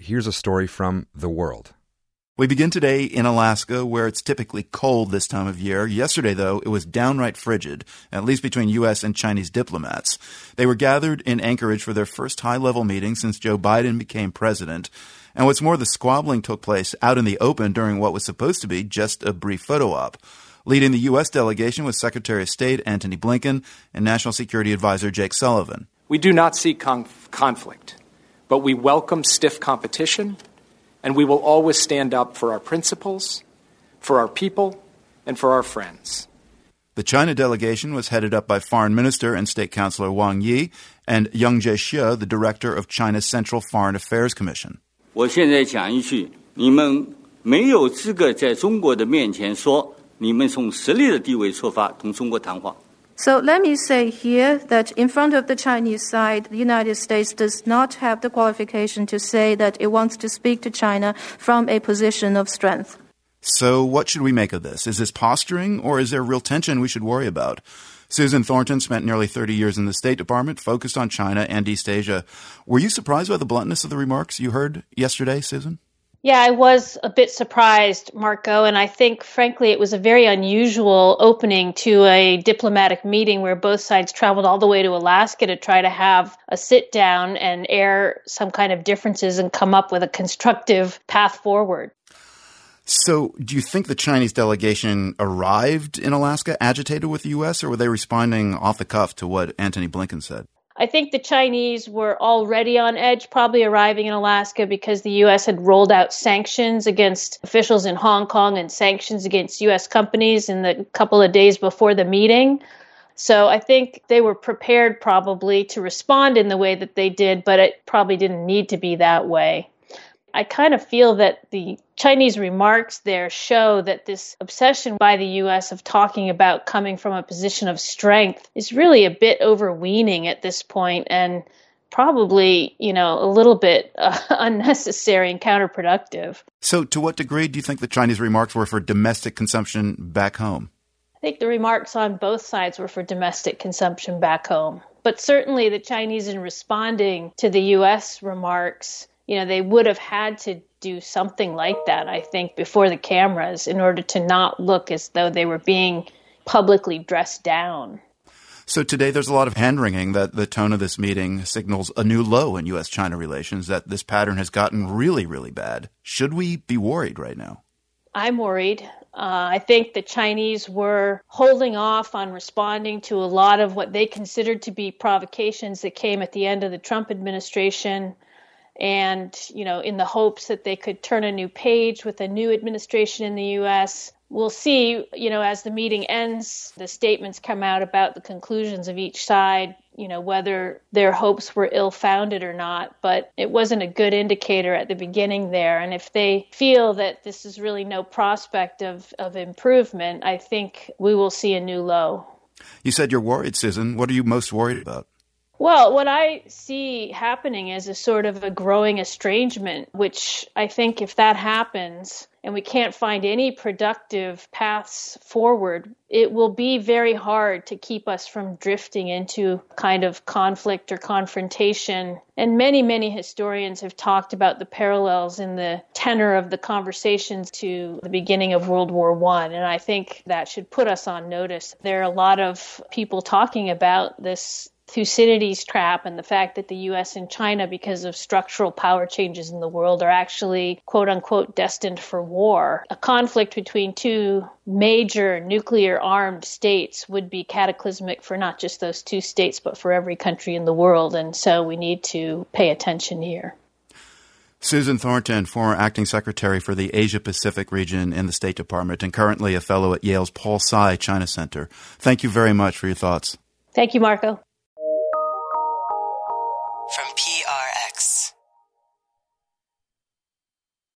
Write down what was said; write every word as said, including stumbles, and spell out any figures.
here's a story from The World. We begin today in Alaska, where it's typically cold this time of year. Yesterday, though, it was downright frigid, at least between U S and Chinese diplomats. They were gathered in Anchorage for their first high-level meeting since Joe Biden became president. And what's more, the squabbling took place out in the open during what was supposed to be just a brief photo op. Leading the U S delegation was Secretary of State Antony Blinken and National Security Advisor Jake Sullivan. We do not seek conf- conflict, but we welcome stiff competition, and we will always stand up for our principles, for our people, and for our friends. The China delegation was headed up by Foreign Minister and State Councilor Wang Yi and Yang Jiechi, the director of China's Central Foreign Affairs Commission. 我现在讲一句，你们没有资格在中国的面前说你们从实力的地位出发同中国谈话。 So let me say here that in front of the Chinese side, the United States does not have the qualification to say that it wants to speak to China from a position of strength. So what should we make of this? Is this posturing, or is there real tension we should worry about? Susan Thornton spent nearly thirty years in the State Department, focused on China and East Asia. Were you surprised by the bluntness of the remarks you heard yesterday, Susan? Yeah, I was a bit surprised, Marco, and I think, frankly, it was a very unusual opening to a diplomatic meeting where both sides traveled all the way to Alaska to try to have a sit down and air some kind of differences and come up with a constructive path forward. So do you think the Chinese delegation arrived in Alaska agitated with the U S, or were they responding off the cuff to what Antony Blinken said? I think the Chinese were already on edge, probably arriving in Alaska because the U S had rolled out sanctions against officials in Hong Kong and sanctions against U S companies in the couple of days before the meeting. So I think they were prepared probably to respond in the way that they did, but it probably didn't need to be that way. I kind of feel that the Chinese remarks there show that this obsession by the U S of talking about coming from a position of strength is really a bit overweening at this point and probably, you know, a little bit uh, unnecessary and counterproductive. So to what degree do you think the Chinese remarks were for domestic consumption back home? I think the remarks on both sides were for domestic consumption back home. But certainly the Chinese, in responding to the U S remarks, you know, they would have had to do something like that, I think, before the cameras in order to not look as though they were being publicly dressed down. So today there's a lot of hand-wringing that the tone of this meeting signals a new low in U S China relations, that this pattern has gotten really, really bad. Should we be worried right now? I'm worried. Uh, I think the Chinese were holding off on responding to a lot of what they considered to be provocations that came at the end of the Trump administration. And, you know, in the hopes that they could turn a new page with a new administration in the U S. We'll see, you know, as the meeting ends, the statements come out about the conclusions of each side, you know, whether their hopes were ill-founded or not. But it wasn't a good indicator at the beginning there. And if they feel that this is really no prospect of, of improvement, I think we will see a new low. You said you're worried, Susan. What are you most worried about? Well, what I see happening is a sort of a growing estrangement, which I think if that happens and we can't find any productive paths forward, it will be very hard to keep us from drifting into kind of conflict or confrontation. And many, many historians have talked about the parallels in the tenor of the conversations to the beginning of World War One. And I think that should put us on notice. There are a lot of people talking about this Thucydides trap and the fact that the U S and China, because of structural power changes in the world, are actually, quote unquote, destined for war. A conflict between two major nuclear armed states would be cataclysmic for not just those two states, but for every country in the world. And so we need to pay attention here. Susan Thornton, former acting secretary for the Asia-Pacific region in the State Department and currently a fellow at Yale's Paul Tsai China Center. Thank you very much for your thoughts. Thank you, Marco.